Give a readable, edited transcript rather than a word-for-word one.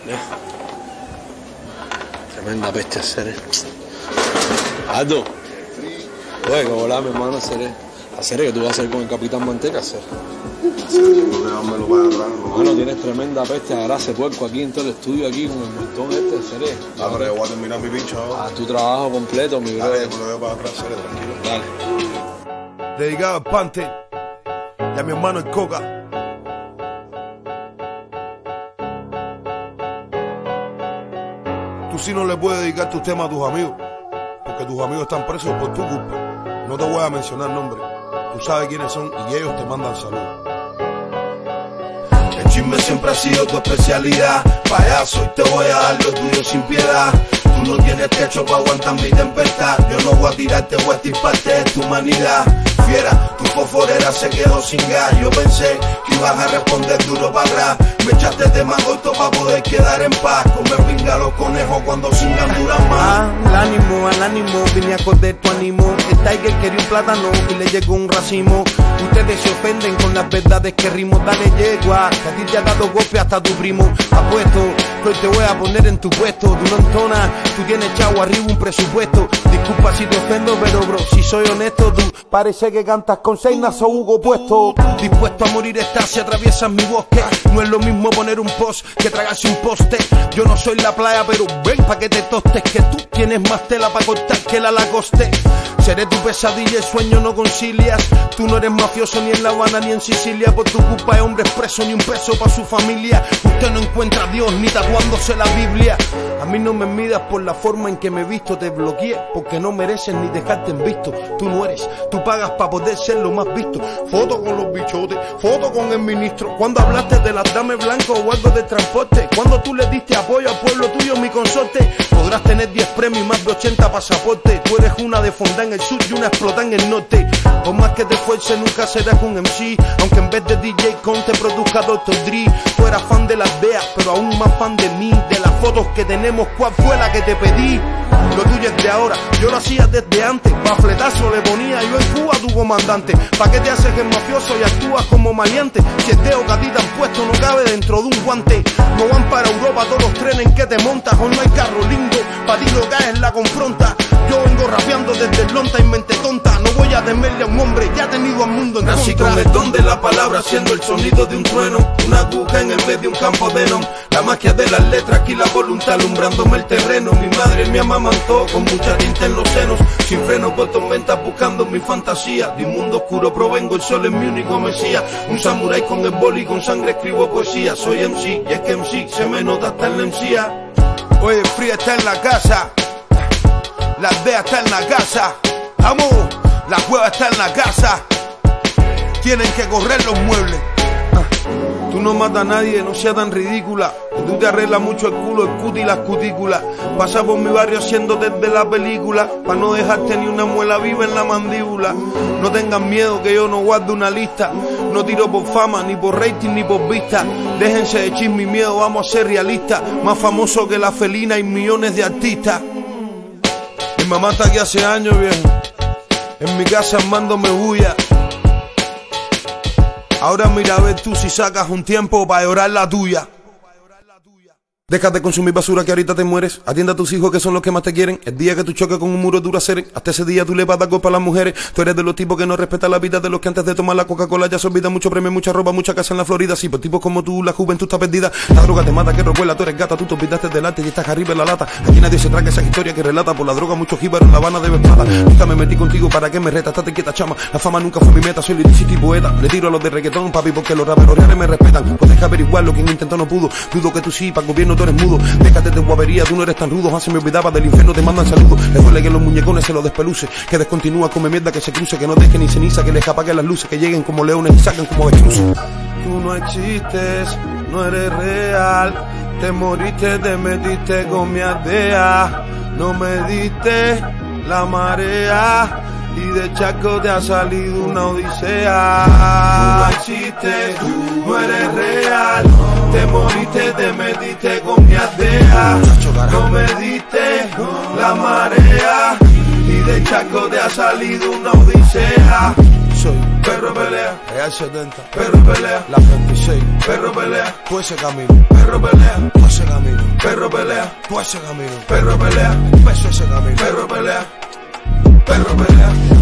Tremenda bestia, Cere. Aldo. Oye, que volá, mi hermano, Cere. Cere, ¿qué tú vas a hacer con el Capitán Manteca, Cere? Bueno, tienes tremenda peste, ahora ese puerco aquí en todo el estudio, aquí con el montón Cere. Ahora yo voy a terminar mi bicho ahora. Haz tu trabajo completo, mi bro. Dale, lo veo para atrás, Cere, tranquilo. Dale. Dedicado al Pante y a mi hermano el Coca. Tú sí no le puedes dedicar tus temas a tus amigos, porque tus amigos están presos por tu culpa. No te voy a mencionar nombres. Tú sabes quiénes son y ellos te mandan salud. El chisme siempre ha sido tu especialidad. Payaso, y te voy a dar lo tuyo sin piedad. Tú no tienes techo para aguantar mi tempestad. Yo no voy a tirarte, voy a tiparte de tu humanidad. Fiera, tu fosforera se quedó sin gas. Yo pensé que ibas a responder duro para atrás. Me echaste de más corto para poder quedar en paz. Comer pinga los conejos cuando singan duran más. Al ánimo, vine a correr tu ánimo. El Tiger quería un plátano y le llegó un racimo. Ustedes se ofenden con las verdades que rimo. Dale yegua, que a ti te ha dado golpe hasta tu primo. Apuesto, que hoy te voy a poner en tu puesto. Tú no entonas, tú tienes chavo arriba un presupuesto. Disculpa si te ofendo, pero bro, si soy honesto, tú parece que cantas con seis naso Hugo puesto. Dispuesto a morir estás si atraviesas mi bosque. No es lo mismo poner un post que tragarse un poste. Yo no soy la playa, pero ven pa' que te tostes, que tú tienes más tela pa' cortar que la Lacoste. Seré tu pesadilla, el sueño no concilias. Tú no eres mafioso ni en La Habana ni en Sicilia. Por tu culpa de hombre expreso ni un peso pa' su familia. Usted no encuentra a Dios ni tatuándose la Biblia. A mí no me midas por la forma en que me he visto. Te bloqueé porque no mereces ni dejarte en visto. Tú no eres, tú pagas pa' poder ser lo más visto. Foto con los bichotes, foto con el ministro. Cuando hablaste de las damas blancas o algo de transporte. Cuando tú le diste apoyo al pueblo tuyo, mi consorte. Podrás tener 10 premios y más de 80 pasaportes. Tú eres una de Fondá en el sur y una explota en el norte. Por más que te esfuerces nunca serás un MC. Aunque en vez de DJ Con te produzca Dr. Dre. Tú eras fan de las DEA, pero aún más fan de mí. De las fotos que tenemos, ¿cuál fue la que te pedí? Lo tuyo es de ahora, yo lo hacía desde antes. Bafletazo le ponía yo en Cuba a tu comandante. ¿Pa' qué te haces el mafioso y actúas como maleante? Si el dedo que a ti te han puesto no cabe dentro de un guante. No van para Europa todos los trenes en que te montas. O no hay carro lindo, pa' ti lo caes la confronta. Yo vengo rapeando desde el lonta y mente tonta. No voy a temerle a un hombre, ya he tenido al mundo en Nací contra. con el don de la palabra, haciendo el sonido de un trueno. Una aguja en el medio de un campo de non. La magia de las letras, aquí la voluntad alumbrándome el terreno. Mi madre me amamantó con mucha tinta en los senos. Sin freno por tormentas buscando mi fantasía. De un mundo oscuro provengo, el sol es mi único mesías. Un samurái con el boli, con sangre escribo poesía. Soy MC, y es que MC se me nota hasta en la encía. Oye, el frío está en la casa. La aldea está en la casa. Vamos, la cueva está en la casa. Tienen que correr los muebles. Tú no matas a nadie, no seas tan ridícula. Tú te arreglas mucho el culo, el cuti y las cutículas. Pasa por mi barrio haciendo desde la película, pa' no dejarte ni una muela viva en la mandíbula. No tengan miedo que yo no guardo una lista. No tiro por fama, ni por rating, ni por vista. Déjense de chisme y miedo, vamos a ser realistas. Más famoso que la felina y millones de artistas. Mi mamá está aquí hace años, viejo. En mi casa armándome bulla. Ahora mira a ver tú si sacas un tiempo para llorar la tuya. Deja de consumir basura que ahorita te mueres. Atienda a tus hijos que son los que más te quieren. El día que tú choques con un muro dura ser. Hasta ese día tú le vas a dar golpe a las mujeres. Tú eres de los tipos que no respetan la vida de los que antes de tomar la Coca-Cola ya se olvidan. Mucho premio, mucha ropa, mucha casa en la Florida. Sí, por tipos como tú la juventud está perdida. La droga te mata, que recuela, tú eres gata. Tú te olvidaste del arte y estás arriba en la lata. Aquí nadie se traga esa historia que relata. Por la droga muchos jíbaros en La Habana deben plata. Nunca me metí contigo para que me reta. Estate quieta, chama. La fama nunca fue mi meta. Soy lyricista y poeta. Le tiro a los de reggaetón, papi, porque los raperos reales me respetan. Puedes averiguar lo que quien intentó no pudo. Dudo que tú sí, para el gobierno tú eres mudo. Déjate de guapería, tú no eres tan rudo. Más se me olvidaba del infierno, te mandan saludos. Le duele que los muñecones se los despeluce. Que descontinúa, come mierda, que se cruce. Que no deje ni ceniza, que les apaguen las luces. Que lleguen como leones y saquen como avestruces. Tú no existes, no eres real. Te moriste, te metiste con mi aldea. No me diste la marea. Y de Chaco te ha salido una odisea. Tú no existes, no eres real. Te moriste, te metiste con mi aldea. No me diste la marea. Y de Chaco te ha salido una odisea. Soy perro pelea. Real 70, perro pelea. La 36, perro pelea. Tú ese camino, perro pelea. Tú ese camino, perro pelea. Tú ese camino, perro pelea. Peso ese camino, perro pelea. Perro pelea.